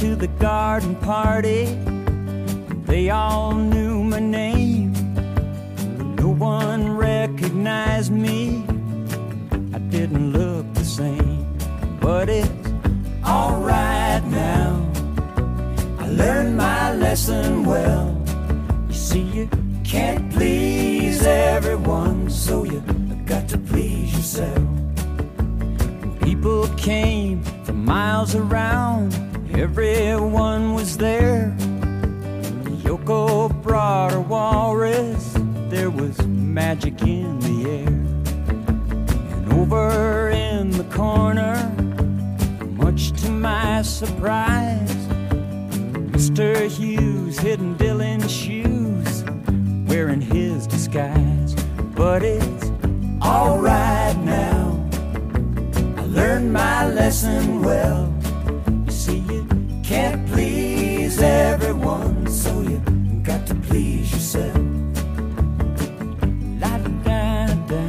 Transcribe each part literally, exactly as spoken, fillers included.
to the garden party. They all knew my name. No one recognized me. I didn't look the same, but it's all right now. I learned my lesson well. You see, you can't please everyone, so you got to please yourself. People came from miles around, everyone was there. Yoko brought her walrus, there was magic in the air. And over in the corner, much to my surprise, Mister Hughes hidden Dylan's shoes, wearing his disguise. But it's all right now. I learned my lesson well. You see, you can't please everyone, so you got to please yourself. La da da,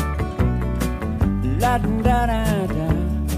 la da da da.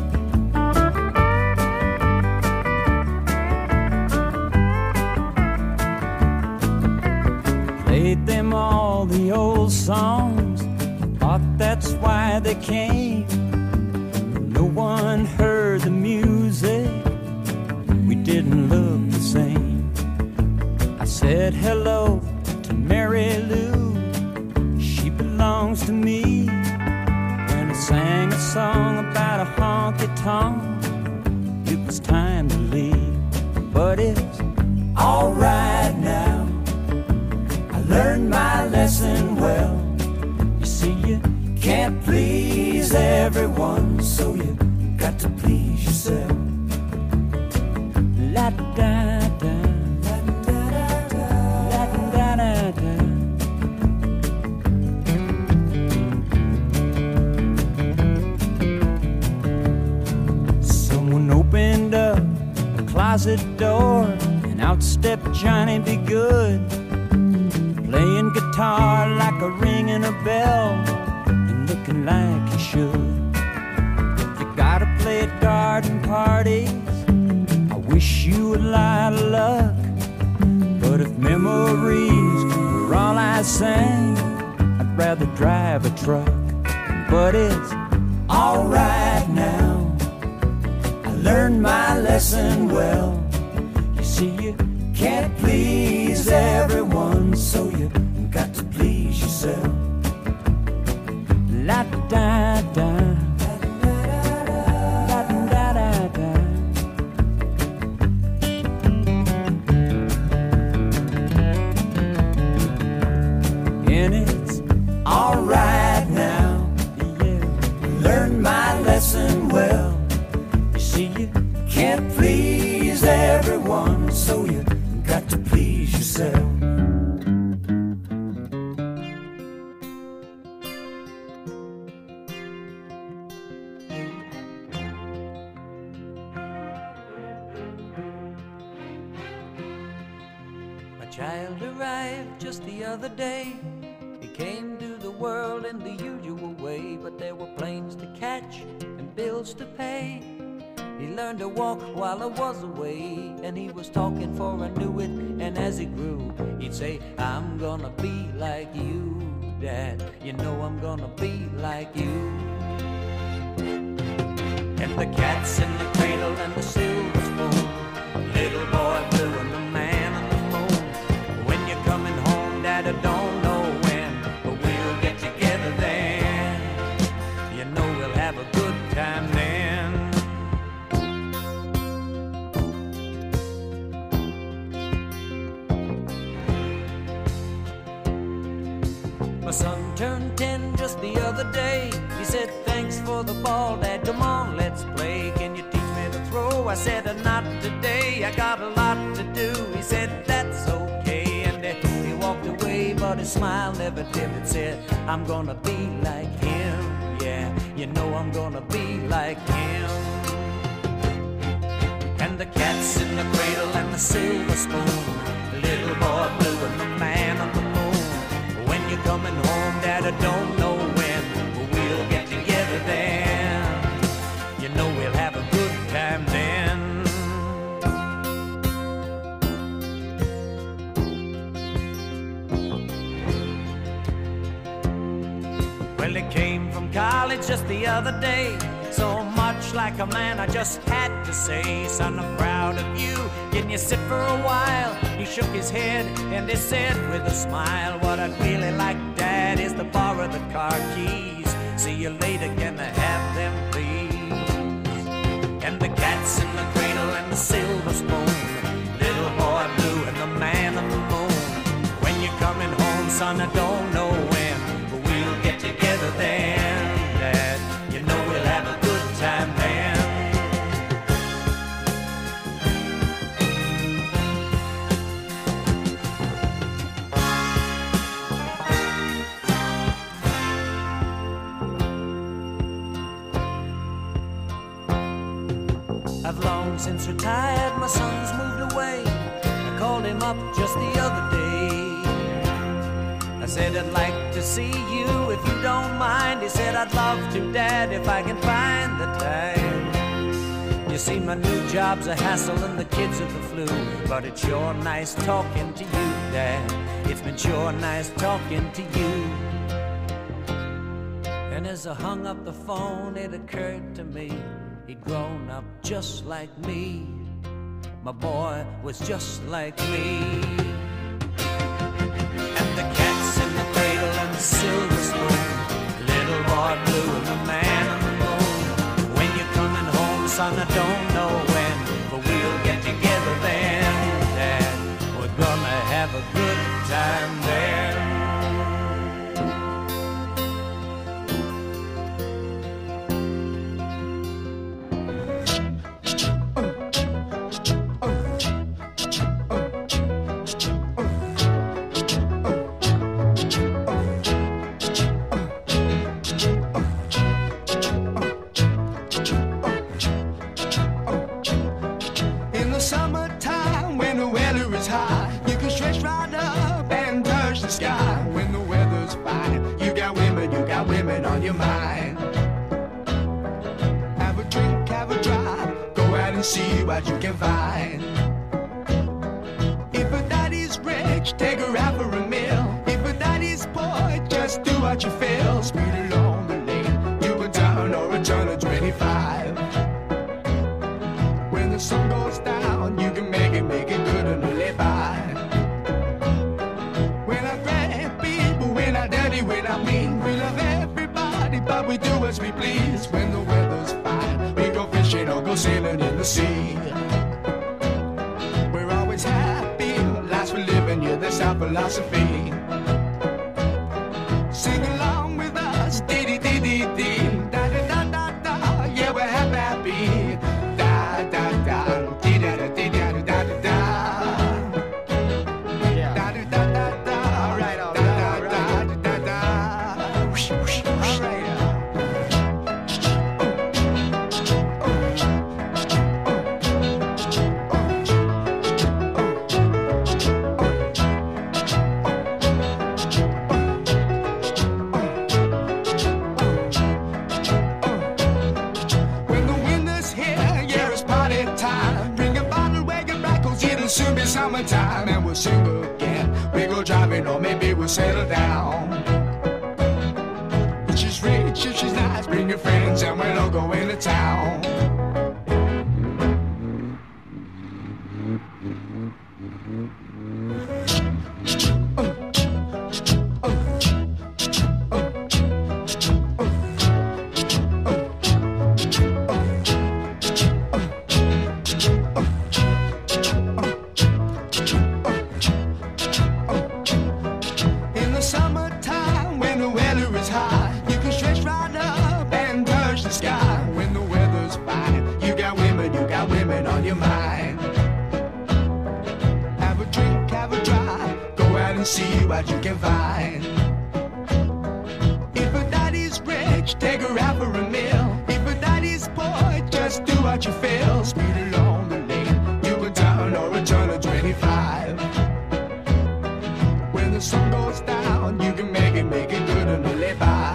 Played them all the old songs, thought that's why they came. No one heard the music, we didn't look the same. I said hello to Mary Lou, she belongs to me. When I sang a song about a honky-tonk, it was time to leave. But it's all right now. I learned my lesson well. You see, you can't please everyone, so you got to please yourself. La da da, la da da, la da da da. Someone opened up a closet door, and out stepped Johnny B. Good, playing guitar like a ringing a bell, and looking like he should. If you gotta play at garden parties, I wish you a lot of luck. But if memories were all I sang, I'd rather drive a truck. But it's all right now. I learned my lesson well. You see, you can't please everyone, so you got to please yourself. La da da, la da da da. And it's all right now, yeah. Learned my lesson well. You see, you can't please everyone, so you got to please yourself. A child arrived just the other day. He came to the world in the usual way, but there were planes to catch and bills to pay. He learned to walk while I was away, and he was talking for I knew it. And as he grew, he'd say, I'm gonna be like you, Dad. You know I'm gonna be like you. And the cat's in the cradle and the silver spoon, little boy blue and the man on the moon. When you're coming home, Dad, I don't know when, but we'll get together then. You know we'll have a good time then. My son turned ten just the other day. He said, thanks for the ball, Dad, come on, let's play. Can you teach me to throw? I said, not today, I got a lot to do. He said, that's okay, and uh, he walked away, but his smile never dimmed. Said, I'm gonna be like him, yeah, you know I'm gonna be like him. And the cat's in the cradle and the silver spoon, the little boy blue and the man on the moon. When you're coming home, Dad, I don't know when, but we'll get together then. You know we'll have a good time then. college just the other day. So much like a man, I just had to say, son, I'm proud of you. Can you sit for a while? He shook his head and he said with a smile, what I'd really like, Dad, is to borrow the car keys. See you later, can I have them, please? And the cat's in the cradle and the silver spoon, little boy blue and the man on the moon. When you're coming home, son, I don't know when, but we'll get together then, Dad. You know we'll have a good time then. I've long since retired, my son's moved away. I called him up just the other day. I said, I'd like to see you if you don't mind. He said, I'd love to, Dad, if I can find the time. You see, my new job's a hassle and the kids are the flu, but it's sure nice talking to you, Dad. It's been sure nice talking to you. And as I hung up the phone, it occurred to me, he'd grown up just like me. My boy was just like me. And the cat's in the cradle and the silver spoon, little boy blue and the man on the moon. When you're coming home, son, I don't know when, but we'll get together then, Dad. We're gonna have a good time there. On your mind, have a drink, have a drive, go out and see what you can find. If a daddy's rich, take her out for a meal. If a daddy's poor, just do what you feel. Speed along the lane, you can turn or a turn of twenty-five. When the sun goes down, you can make it, make it good and live by. When I grab people, when I dirty, when I mean, we love everybody, but we do as we please. When the weather's fine, we go fishing or go sailing in the sea. We're always happy, life's we're living, yeah, that's our philosophy. Sing along with us, dee dee dee dee dee, da da da da da, yeah, we're happy, da da da, dee da da dee da da da da da, da da da da da, all right, all right, da da da da, whoosh whoosh, all right. Soon be summertime and we'll sing again. We go driving or maybe we'll settle down. If she's rich, if she's nice, bring your friends and we'll all go into town. See what you can find. If a daddy's rich, take her out for a meal. If a daddy's poor, just do what you feel. Speed along the lane, you can turn or a turn of twenty-five. When the sun goes down, you can make it, make it good and live by.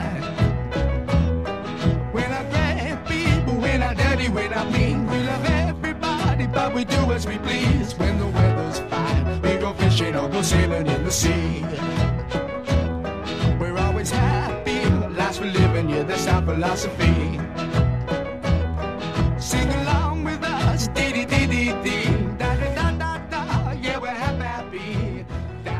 When I grab people, when I dirty, when I mean, we love everybody, but we do as we please. When the weather's fine, we go fishing or go sailing in the sea. We're always happy, life's we're living, yeah, that's how philosophy. Sing along with us, dee dee dee dee dee, da da da da da. Yeah, we're happy, happy. Da.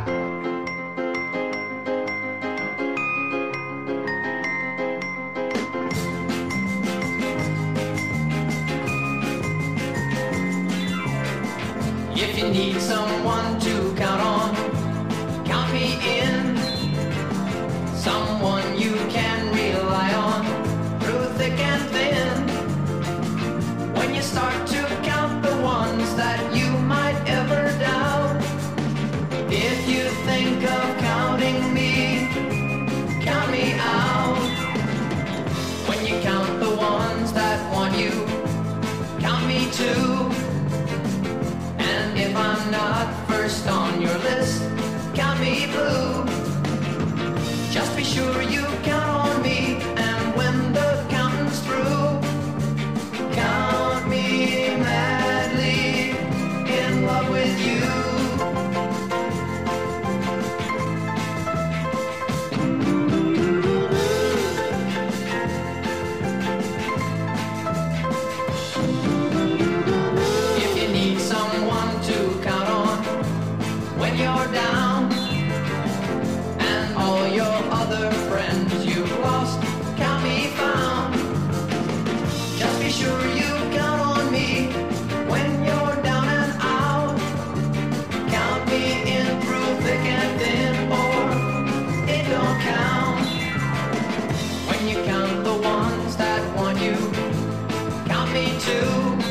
If you need someone to count on, count me in. Someone you can rely on through thick and thin. When you start to count the ones that you might ever doubt, if you think of counting me, count me out. When you count the ones that want you, count me too. And if I'm not first on your list, count me blue. Just be sure you count on me, and when the counting's through, count me madly in love with you. If you need someone to count on when you're down, and all your other friends you've lost can't be found, just be sure you count on me when you're down and out. Count me in through thick and thin, or it don't count. When you count the ones that want you, count me too.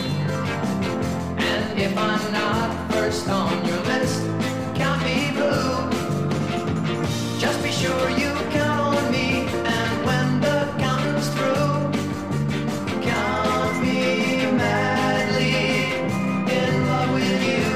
And if I'm not first on your list, count me blue. Just be sure you count on me, and when the counting's through, count me madly in love with you.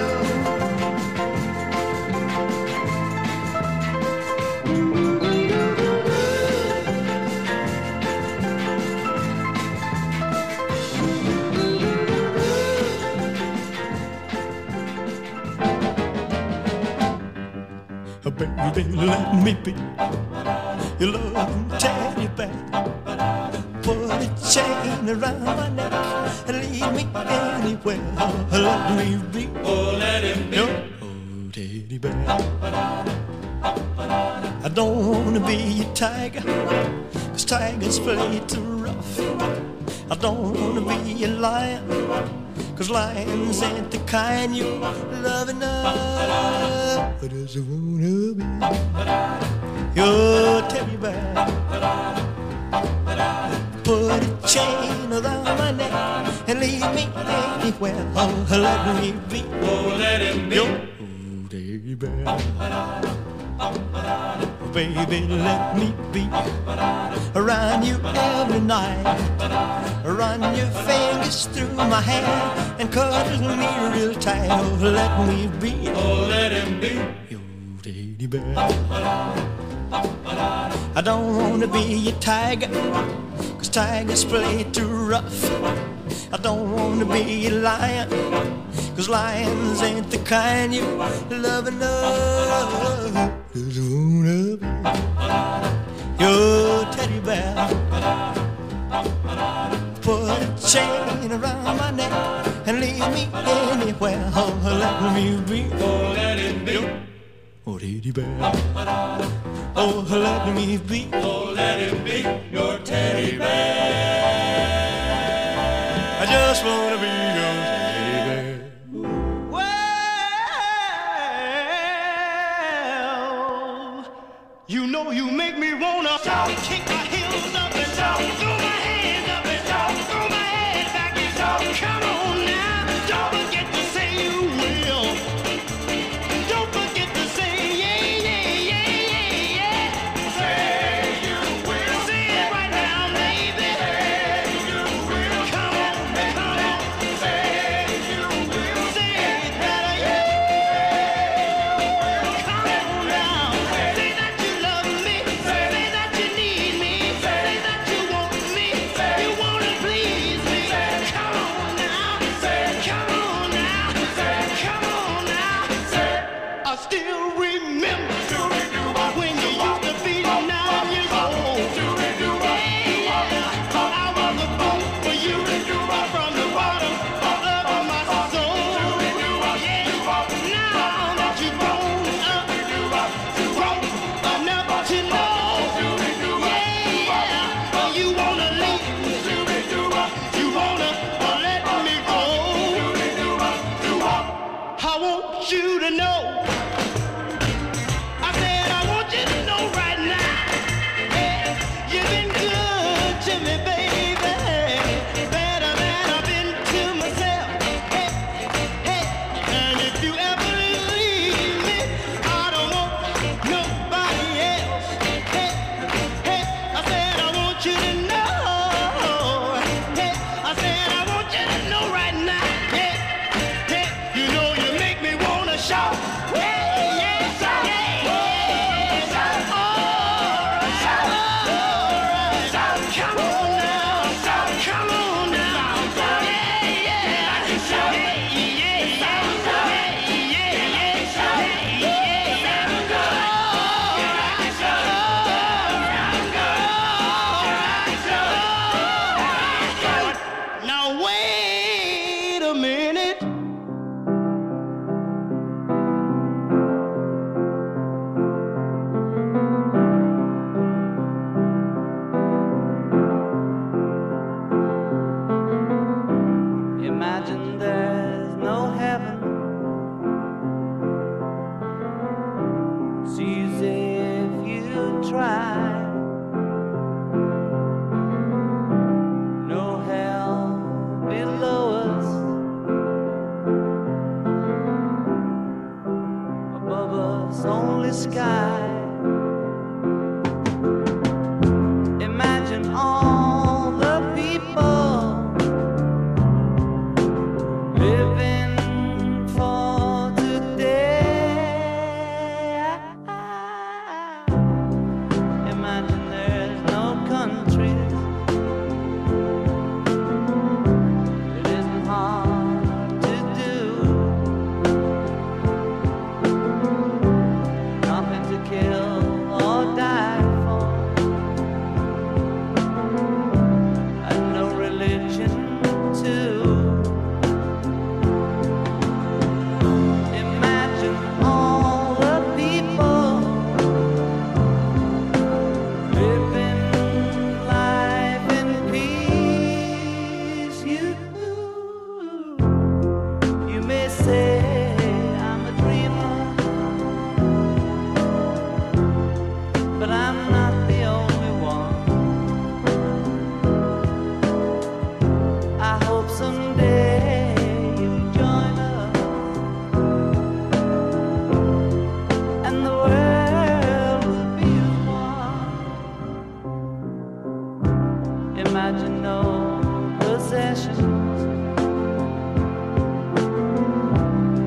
Baby, let me be your loving teddy bear. Put a chain around my neck and lead me anywhere. Let me be, Oh, let him be. your old teddy bear. I don't wanna be a tiger, 'cause tigers play too rough. I don't wanna be a lion, 'cause lions ain't the kind you love enough. I just wanna be your teddy bear. Put a chain around my neck and lead me anywhere. Oh, let me be, Oh, let him be. your old teddy bear. Baby, let me be around you every night. Run your fingers through my hair and cuddle me real tight. Oh, let me be, Oh, let him be. your teddy bear. I don't wanna be a tiger, 'cause tigers play too rough. I don't wanna be a lion, 'cause lions ain't the kind you love enough. Just wanna be your teddy bear. Put a chain around my neck and lead me anywhere. Oh, let me be, Oh, let him be. oh, teddy bear. Oh, let me be, Oh, let him be your teddy bear. I just wanna be your teddy bear. Well, you know you make me wanna shout, kick my heels up and shout, throw my hands up and shout, throw my head back and shout. Come on now, don't forget to say you will. Don't forget to say yeah, yeah, yeah, yeah, yeah. Say you will. Say it right now, baby. Say you will. Come on, come on. Say you will. Say it better, yeah. Come on now. Say that you love me. Say that you need me. Say that you want me. You wanna please me. Come on now. Come on now. I want you to know. I said I want you to know right now. Hey, you've been good to me, baby. Better than I've been to myself. Hey, hey, and if you ever leave me, I don't want nobody else. Hey, hey, I said I want you to know. Hey, I said I want you to know right now. Hey, hey, you know you make me wanna shout. Hey, yeah, shout, yeah, yeah, shout, alright, shout, alright, shout, come on now, shout, come on now, yeah, yeah, shout, yeah, yeah, shout, yeah, yeah, yeah, shout, yeah, yeah, sound good, alright, shout, sound good, alright, shout. Now wait a minute. Imagine there's no heaven. It's easy if you try. No hell below us. Above us only sky. Imagine all the people living for today. Imagine there's no countries. It isn't hard to do. Nothing to kill or die for. And no religion too. Imagine all the people living life in peace. You, you may say I'm a dreamer, but I'm not the only one. I hope someday you'll join us, and the world will be as one. Imagine no possessions,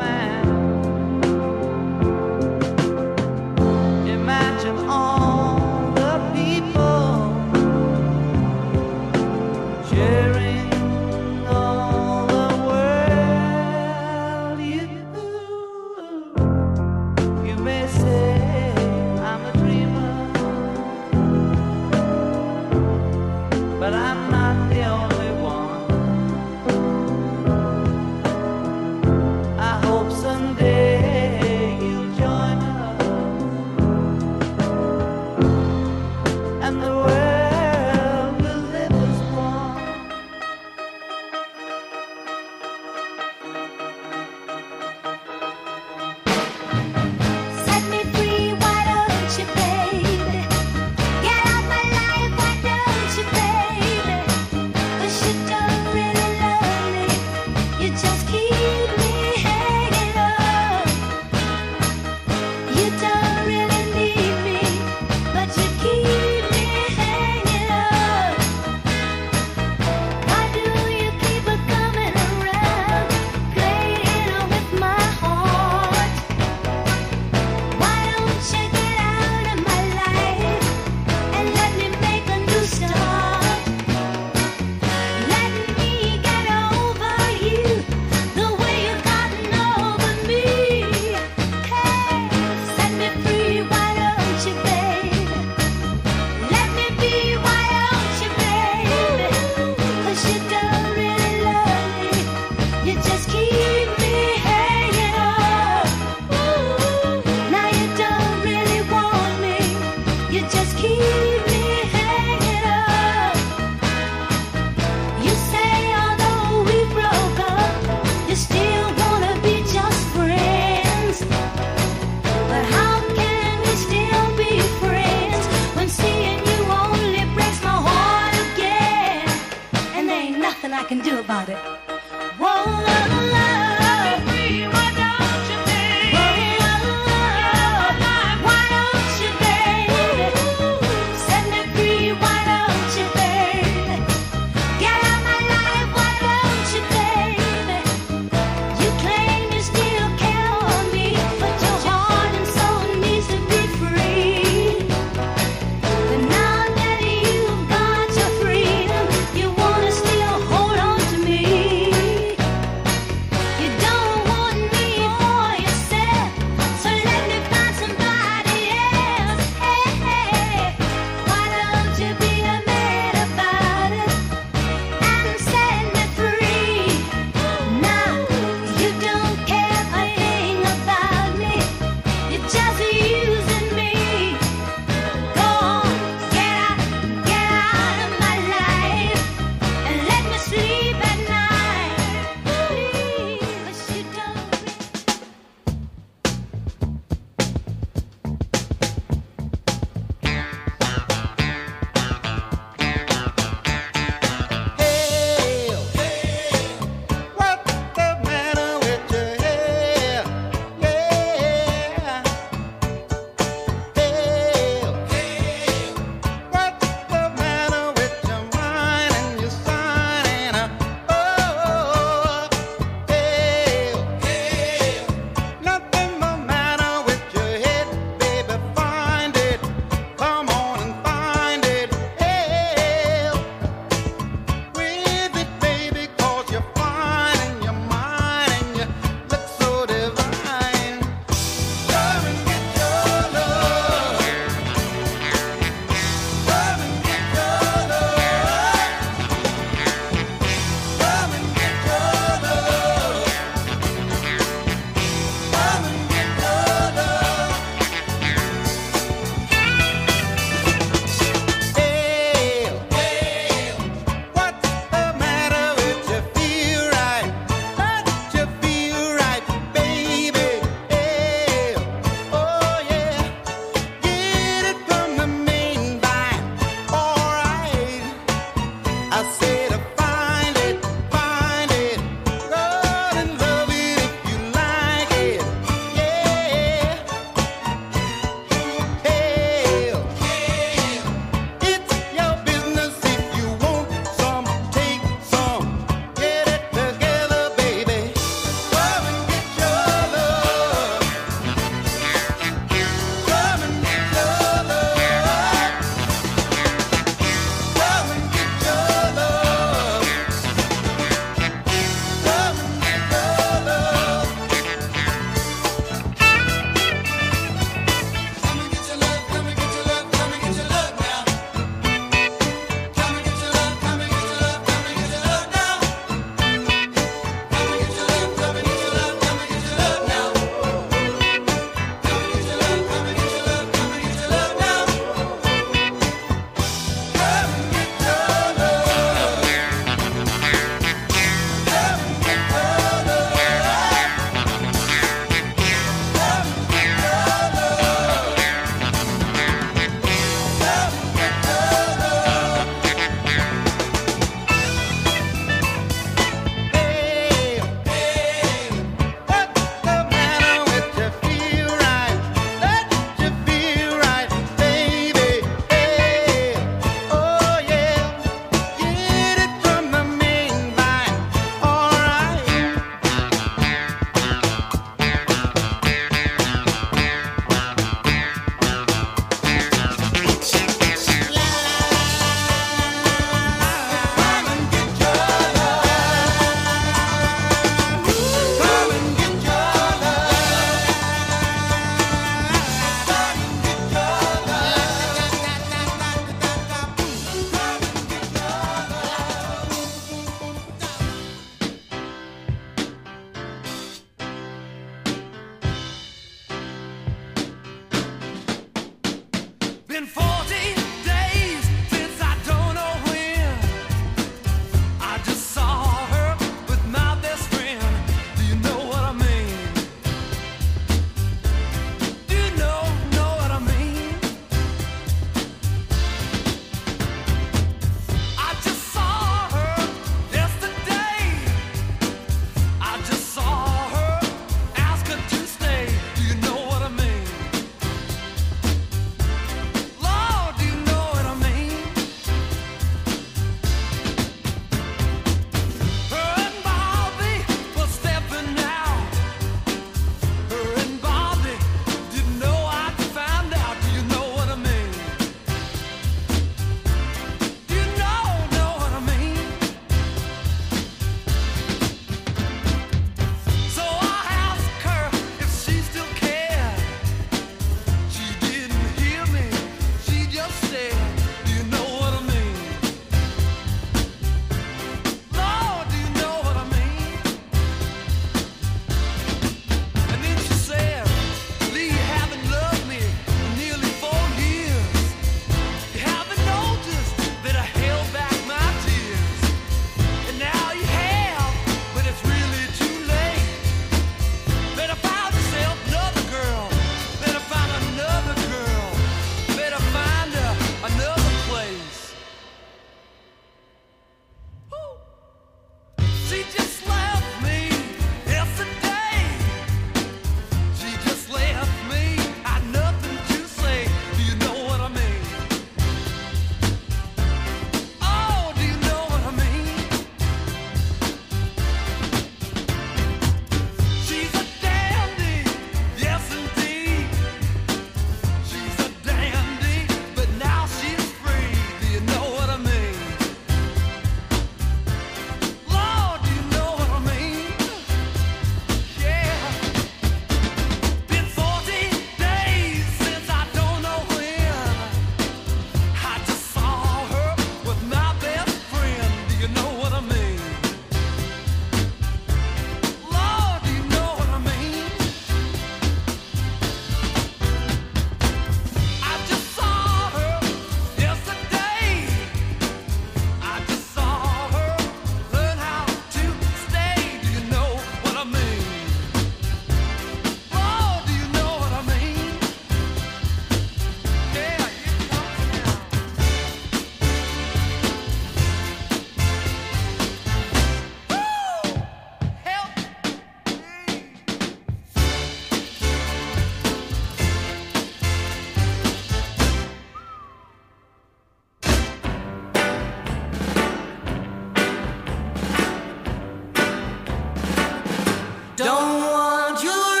Don't want your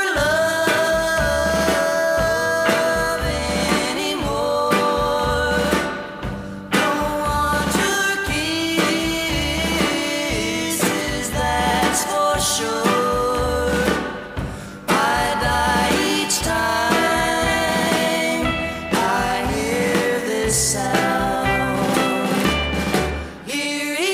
love anymore. Don't want your kisses, that's for sure. I die each time I hear this sound. Here he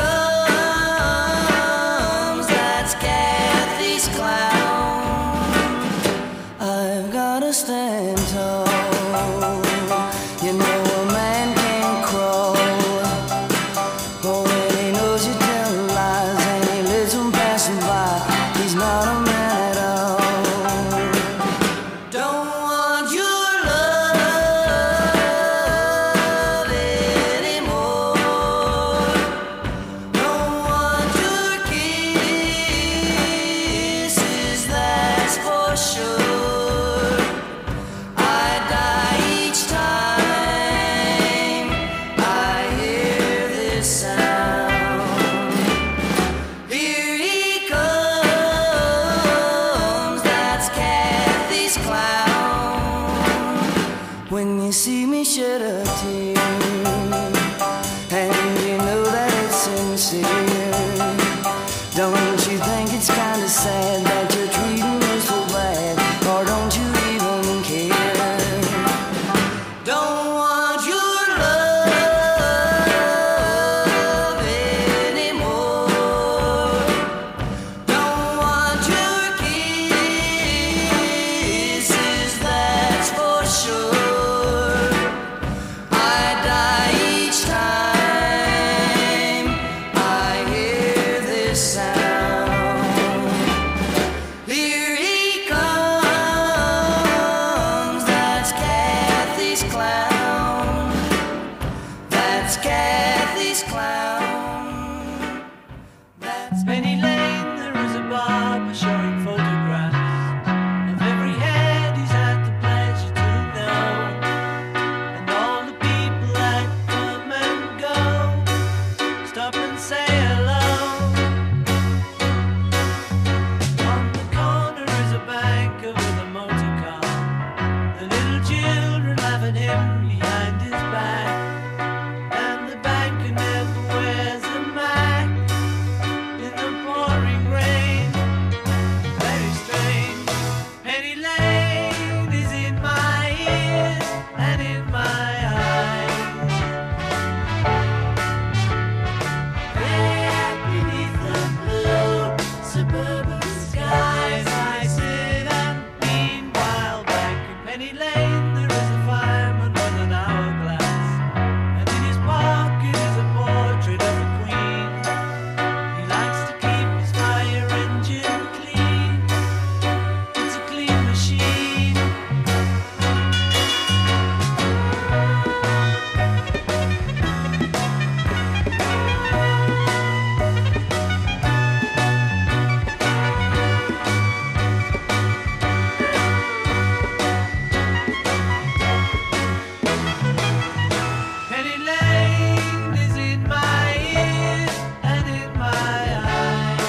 comes, that's Kathy's clown. I've gotta stand tall. You know a man can't crawl. Oh, when he knows you tell lies and he lets them pass him by, he's not a man at all. Don't want your love anymore. Don't want your kisses, that's for sure. I die each time I hear this sound. Here he comes, that's Kathy's clown. When you see me shed a tear, and you know that it's sincere, don't you think it's kinda sad that you're treating me so bad, or don't you even care? Don't want your love anymore. Don't want your kisses, that's for sure. I die each time I hear this sound. Here he comes, that's Kathy's clown. That's Kathy's clown. That's Penny Lane, there is a barber showing photographs of every head he's had the pleasure to know, and all the people that come and go stop and say hello. On the corner is a banker with a motor car. The little children laugh at him behind his back, and the banker never wears a Mac in the pouring rain. Very strange. Penny Lane is in my ears and in my eyes. There beneath the blue suburban skies, I sit and meanwhile back in Penny Lane there is a fireman with an hourglass, and in his pocket is a portrait of the Queen. He likes to keep his fire engine clean. It's a clean machine. Penny Lane is in my ears and in my eyes.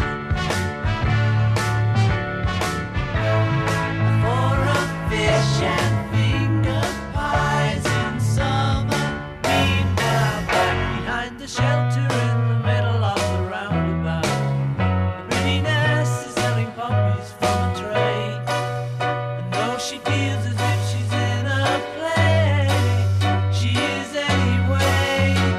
For a fish and finger pies in summer. Meanwhile, back behind the shelter in the middle of the roundabout, the pretty nurse is selling puppies from a tray. And though she feels as if she's in a play, she is anyway.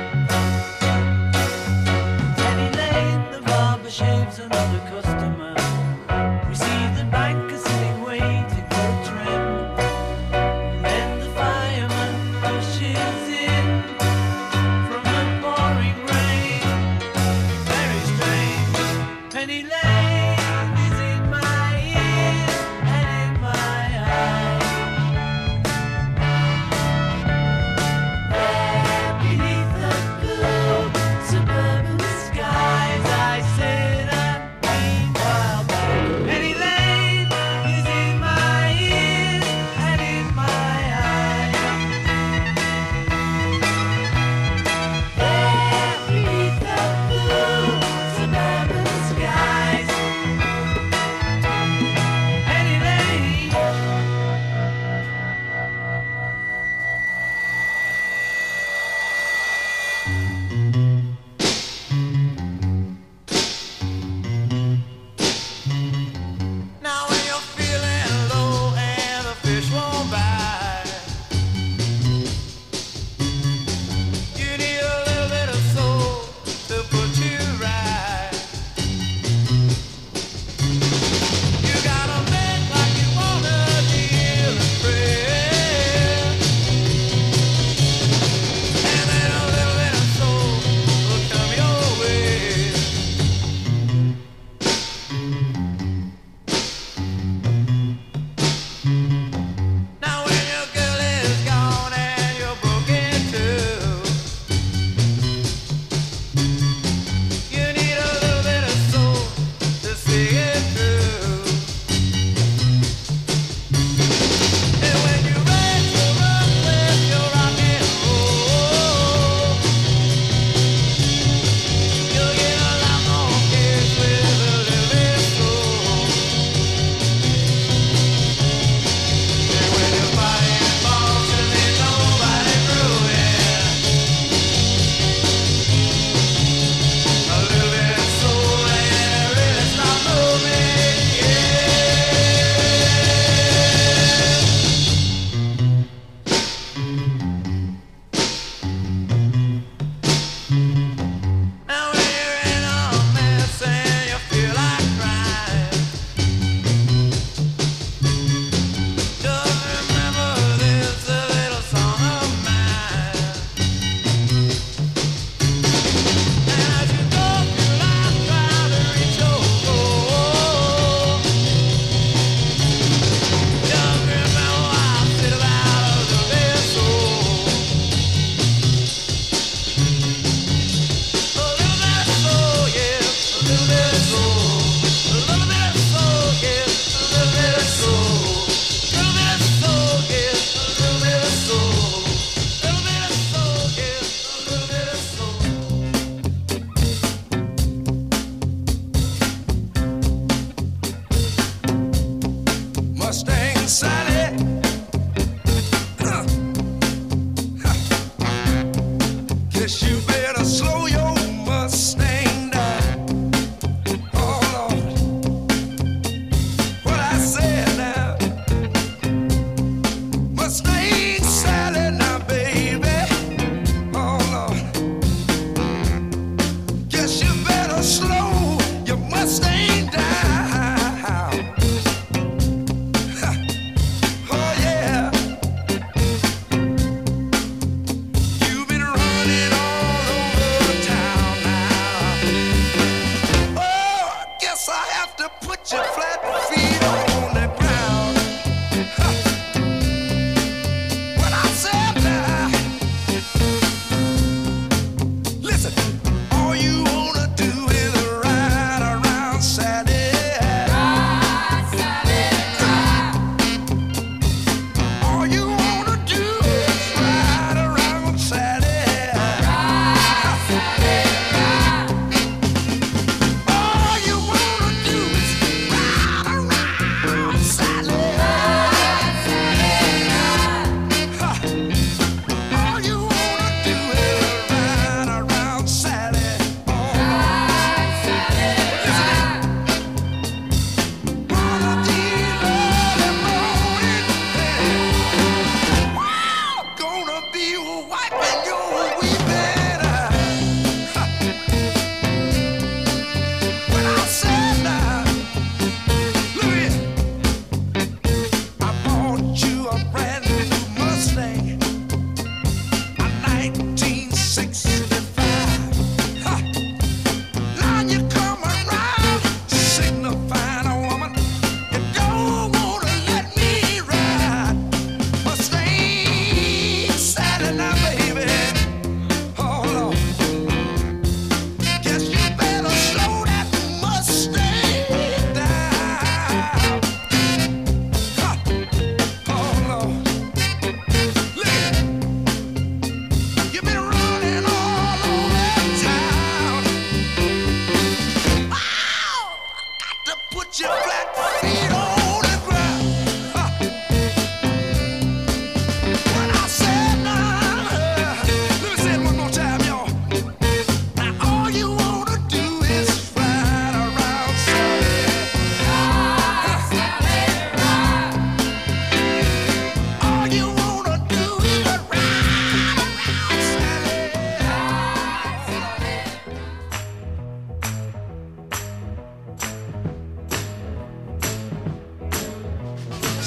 Penny Lane, the barber shaves another customer. We see the banker sitting waiting for a trim. And then the fireman rushes in from the pouring rain. Very strange. Penny Lane is in my ears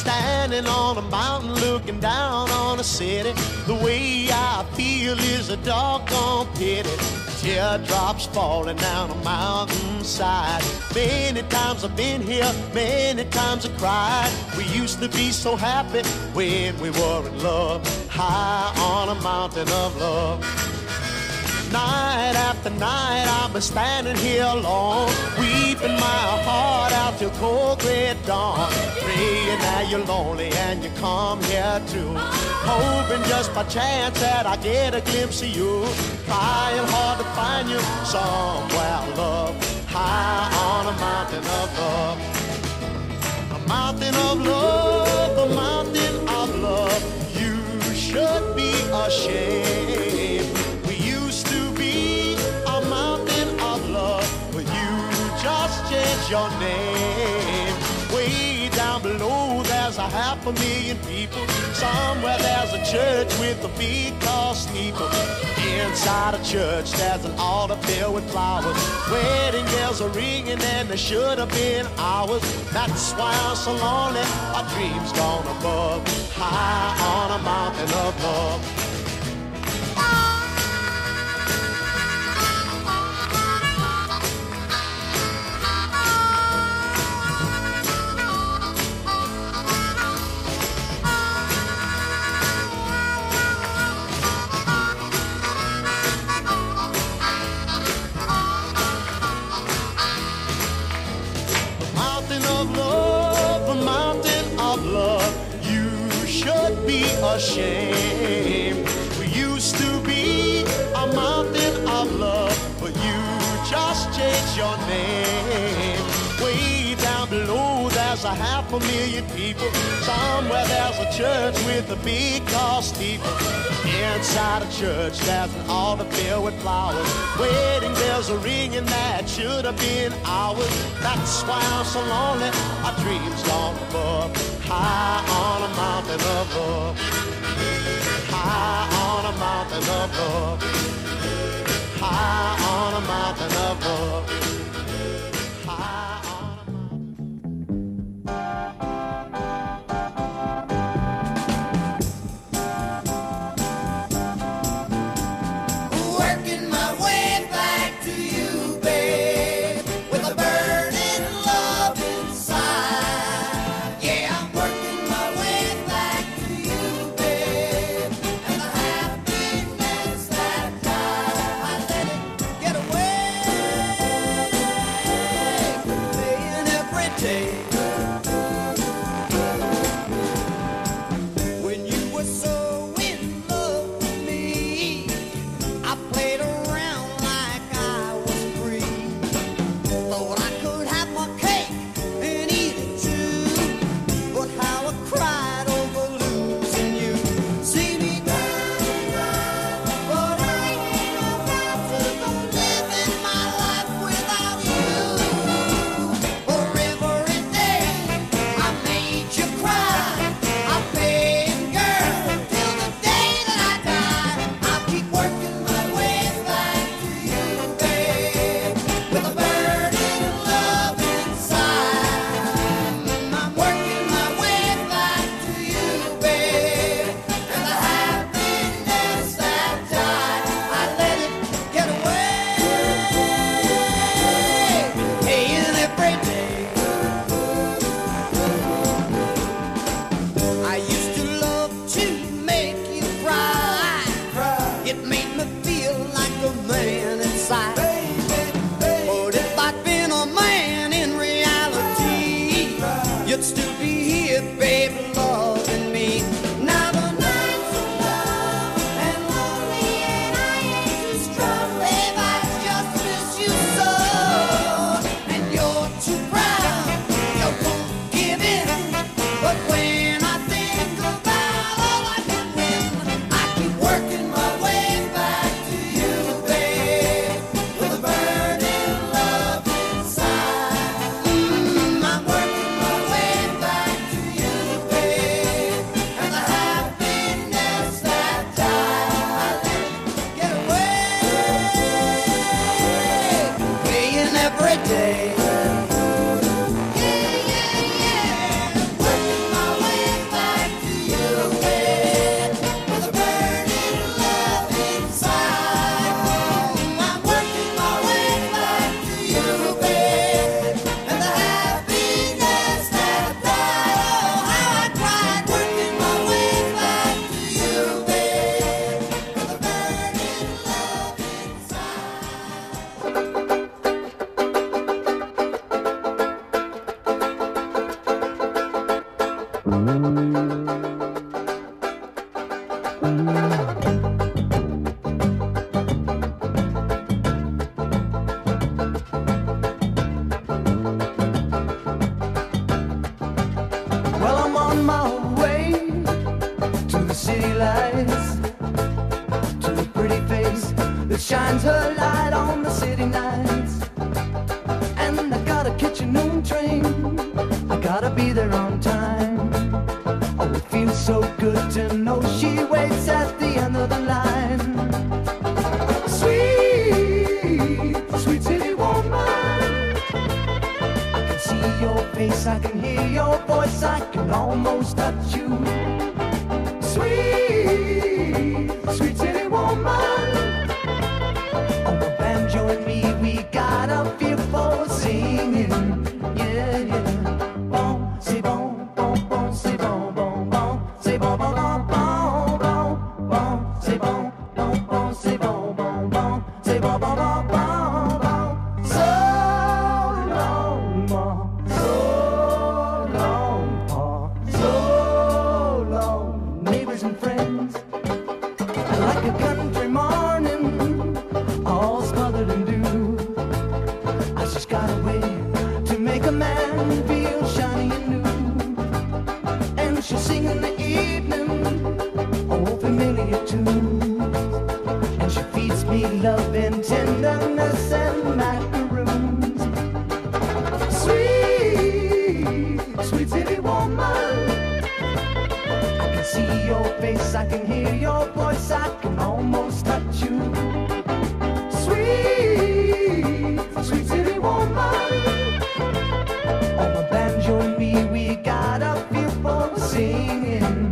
standing on a mountain looking down on a city. The way I feel is a doggone pity. Teardrops falling down a mountainside. Many times I've been here, many times I cried. We used to be so happy when we were in love, high on a mountain of love. Night after night I've been standing here alone, weeping my heart out till cold gray dawn. Praying that you're lonely and you come here too, hoping just by chance that I get a glimpse of you. Trying hard to find you somewhere, love, high on a mountain of love. A mountain of love, a mountain of love. You should be ashamed. We used to be a mountain of love, but you just changed your name. Way down below there's a half a million people. Somewhere there's a church with a big tall steeple. Inside a church there's an altar filled with flowers. Wedding bells are ringing and there should have been hours. That's why I'm so lonely, our dreams gone above, high on a mountain of love. Ashamed. We used to be a mountain of love, but you just changed your name. Way down below there's a half a million people. Somewhere there's a church with a big tall steeple. Inside a church there's an altar filled with flowers. Wedding bells are ringing that should have been ours. That's why I'm so lonely, our dreams gone above, high on a mountain of love. High on a mountain of love. High on a mountain of love. High on a mountain. Working my way back to you, babe, with a burning love inside. Yeah, I'm working my way back to you, babe. Well, I'm on my way to the city lights, to a pretty face that shines her light on the city nights. And I gotta catch a noon train, I gotta be there on time. Oh, it feels so good to know she waits at the end of the line. Sweet, sweet city woman, I can see your face, I can hear your voice, I can almost touch you. Sweet, sweet city woman, on the banjo and me, we got a feel for singing. Yeah, yeah. Bon, c'est bon, bon, bon, c'est bon, bon, bon, c'est bon, bon, bon, bon, bon, bon, c'est bon, bon, bon, c'est bon, bon, bon, c'est bon, bon, bon, bon, bon. So long, ma, so long, pa, so long, neighbors and friends. Like a country morning, all smothered in dew. I just got a way to make a man feel shiny and new. And she'll sing in the evening, oh, familiar tunes. And she feeds me love and tenderness and macaroons. Sweet, sweet city woman, I can see your face, I can hear your voice, I can almost touch you. Sweet, sweet city woman, on the banjo and me, we got a feel for singing.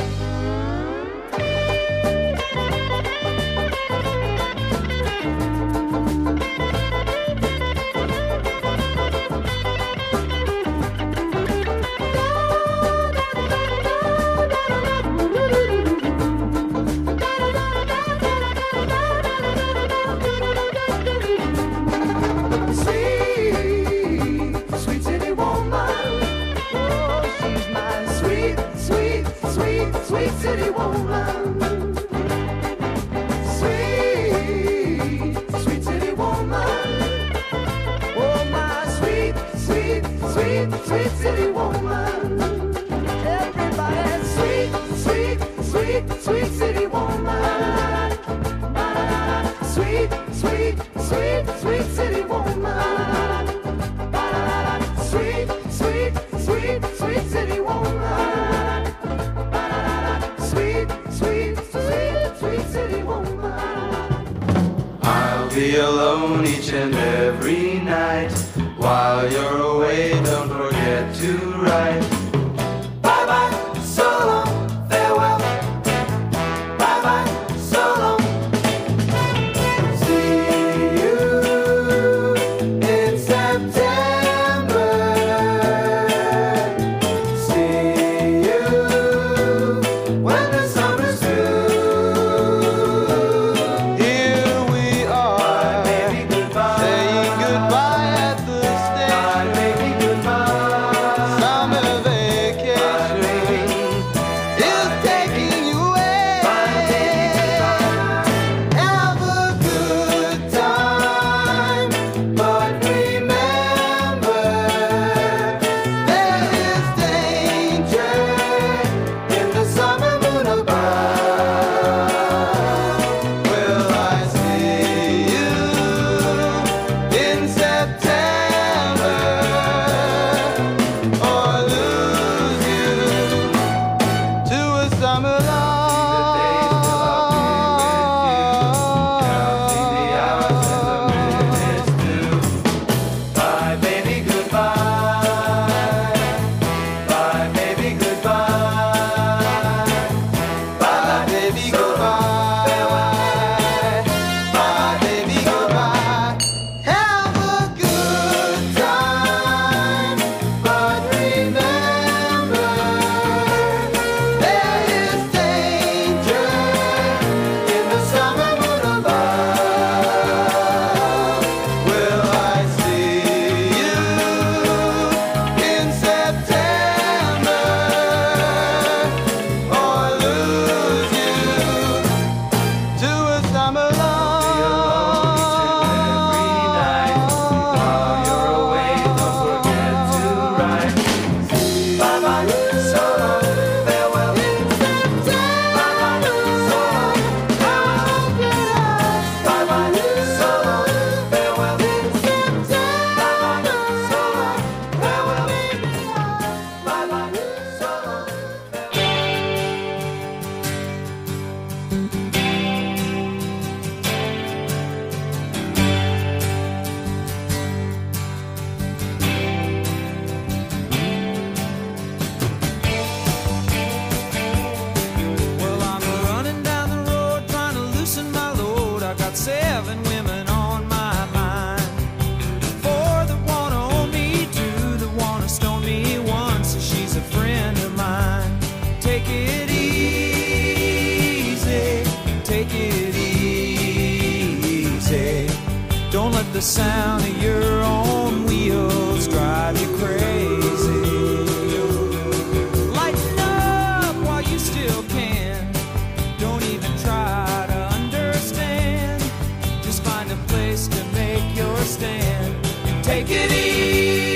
Sweet, sweet city woman, oh, she's my sweet, sweet, sweet, sweet city woman. Sweet, sweet city woman, oh, my sweet, sweet, sweet, sweet city woman. Everybody, sweet, sweet, sweet, sweet city woman. Sweet, sweet, sweet, sweet city woman. Sweet, sweet, sweet, sweet city woman. Sweet, sweet, sweet, sweet city woman. I'll be alone each and every night. While you're away, don't forget to write. Bye bye, so long, farewell. Bye bye, so long. See you in September. See you when the summer's through. Here we are, saying goodbye at the station. the sound of your own wheels drive you crazy. Lighten up while you still can. Don't even try to understand. Just find a place to make your stand and take it easy.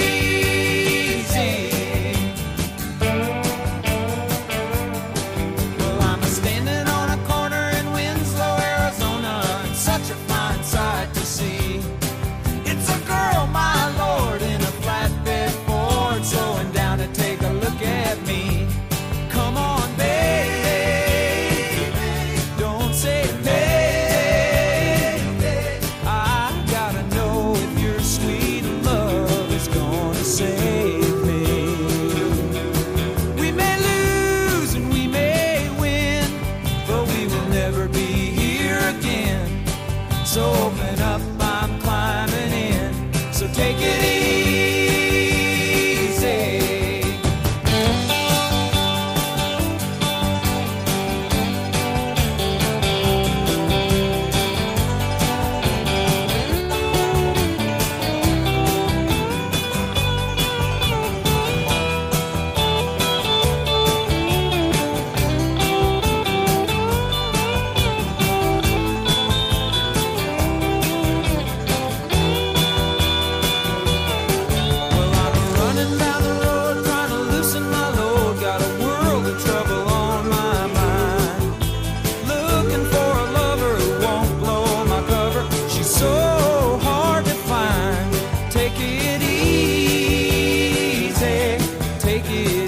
Well, I'm standing on a corner in Winslow, Arizona, and such a fine sight to see. It's a girl, my lord, in a flatbed Ford, slowing down to take a look at me. Come on, baby, don't say baby. I gotta know if your sweet love is gonna save me. We may lose and we may win, but we will never be here again. So open up, I'm climbing in. So take it easy. Well, I'm running down the road trying to loosen my load. Got a world of trouble on my mind. Looking for a lover who won't blow my cover. She's so hard to find. Take it easy. Take it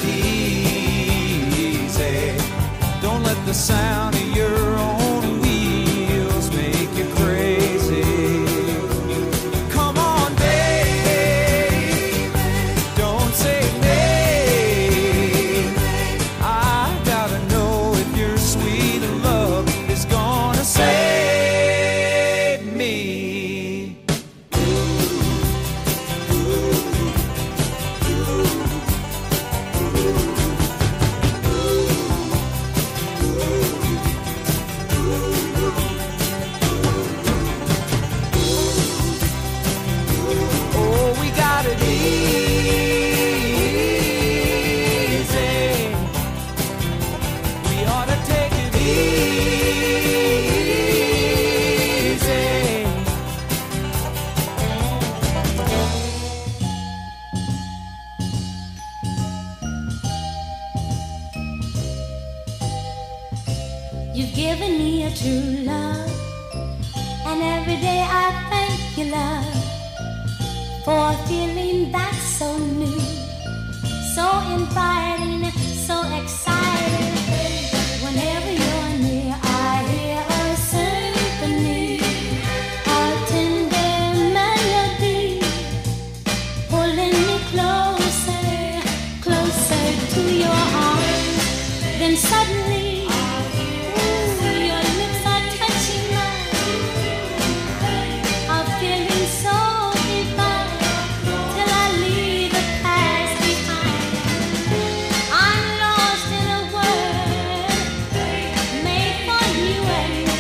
easy. Don't let the sound of your own wheels make you crazy. Come on, baby, don't say maybe. I gotta know if your sweet love is gonna save me. Oh, we got it easy. We ought to take it easy. You've given me a true love, and every day I thank you, love, for a feeling that's so new, so inviting, so exciting. Whenever you're near, I hear a symphony, a tender melody, pulling me closer, closer to your arms. Then suddenly, ooh, your lips are touching mine. A feeling so divine, till I leave the past behind. I'm lost in a world made for you and me.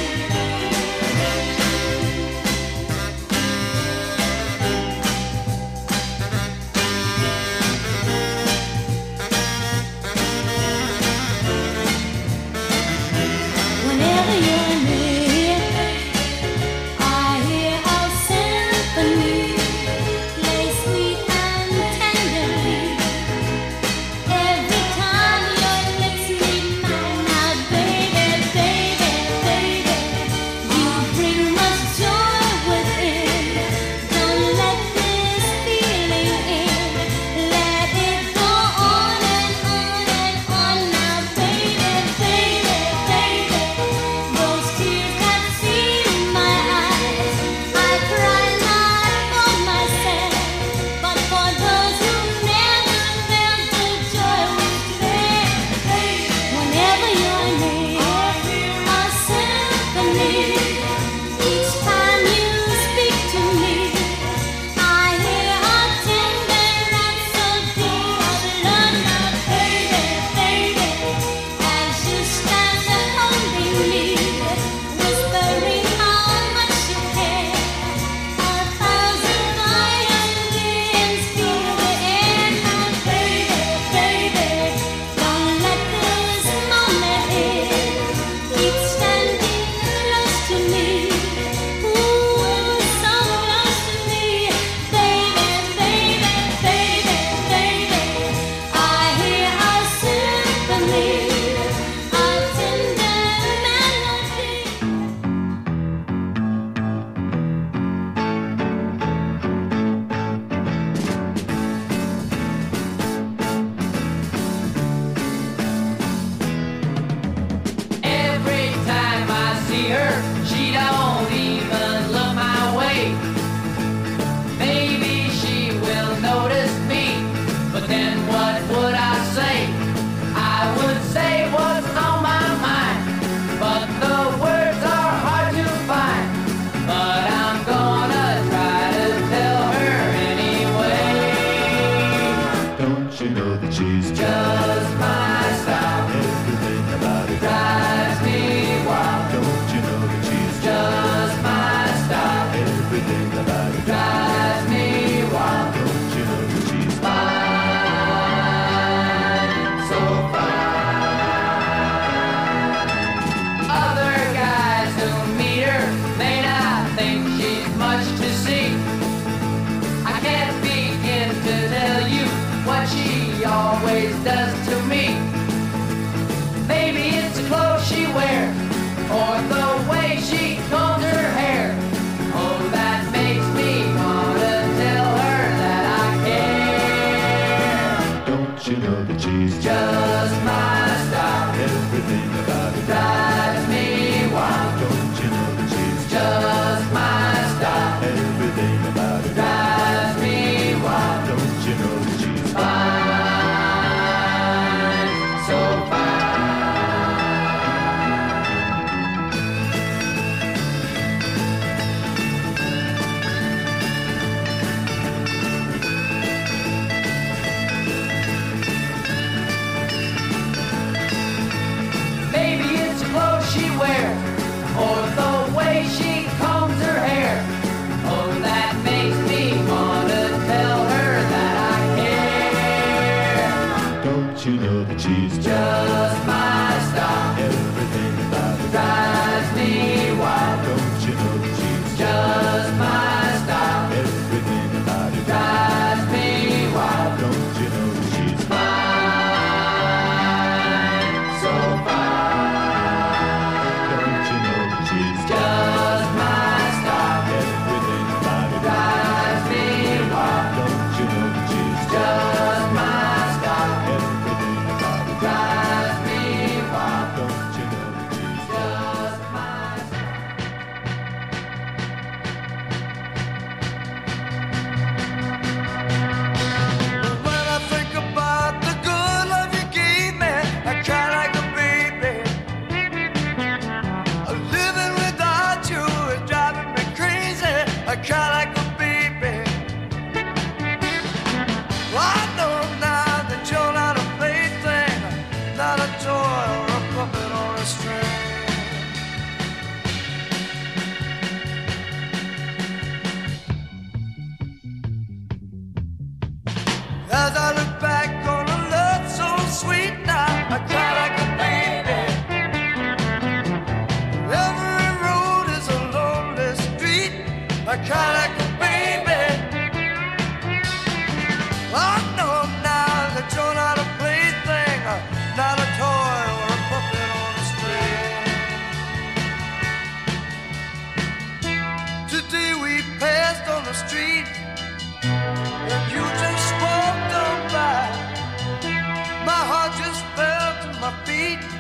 see her, she don't even look my way. Maybe she will notice me, but then what would I say? I would say what's on my mind, but the words are hard to find. But I'm gonna try to tell her anyway. Don't you know that she's just my style? Everything about it drives me wild. Don't you know that she's just my style? Everything about it drives me wild. Don't you know that she's fine, so fine. Other guys who meet her may not think she's much to see. I can't begin to tell you what she always does to me. Maybe it's the clothes she wears, or the way she combs her hair. Oh, that makes me wanna tell her that I care. Don't you know that she's just my style? Everything about it drives me wild. Don't you know that she's just my style? Everything about it drives me wild. Don't you know that she's fine, so fine. Maybe it's the clothes she wears, or the way she combs her hair. Oh, that makes me wanna tell her that I care. Don't you know that she's just my style? Everything about it drives me wild. Don't you know that she's just my style? Everything about it drives me wild. Don't you know that she's fine, so fine. Don't you know that she's just my style? Everything about it drives me wild. Don't you know that she's just my style? Everything about it drives me wild. Don't you know that she's just my When I think about the good love you gave me, I cry like a baby. Living without you is driving me crazy. I cry like a baby. I know now that you're not a plaything, not a toy or a puppet or a string. As I look back on a love so sweet now, I cry like a baby. Every road is a lonely street, I cry like a baby. I know now that you're not a plaything, not a toy or a puppet on a string. Today we passed on the street, and you just walked on by. My heart just fell to my feet.